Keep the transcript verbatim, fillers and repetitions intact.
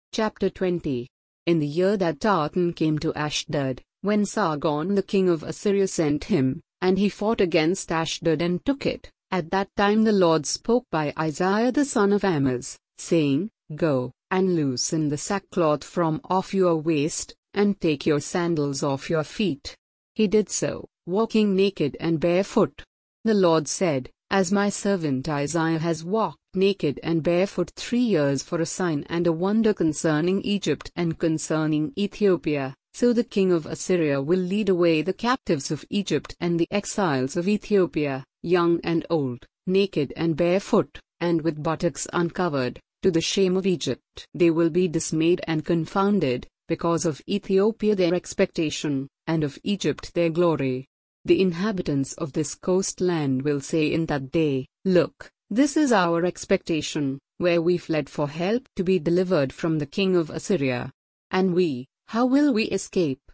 Chapter twenty. In the year that Tartan came to Ashdod, when Sargon the king of Assyria sent him, and he fought against Ashdod and took it, at that time the Lord spoke by Isaiah the son of Amoz, saying, Go, and loosen the sackcloth from off your waist, and take your sandals off your feet. He did so, walking naked and barefoot. The Lord said, As my servant Isaiah has walked naked and barefoot three years for a sign and a wonder concerning Egypt and concerning Ethiopia, so the king of Assyria will lead away the captives of Egypt and the exiles of Ethiopia, young and old, naked and barefoot, and with buttocks uncovered, to the shame of Egypt. They will be dismayed and confounded, because of Ethiopia their expectation, and of Egypt their glory. The inhabitants of this coastland will say in that day, Look, this is our expectation, where we fled for help to be delivered from the king of Assyria. And we, how will we escape?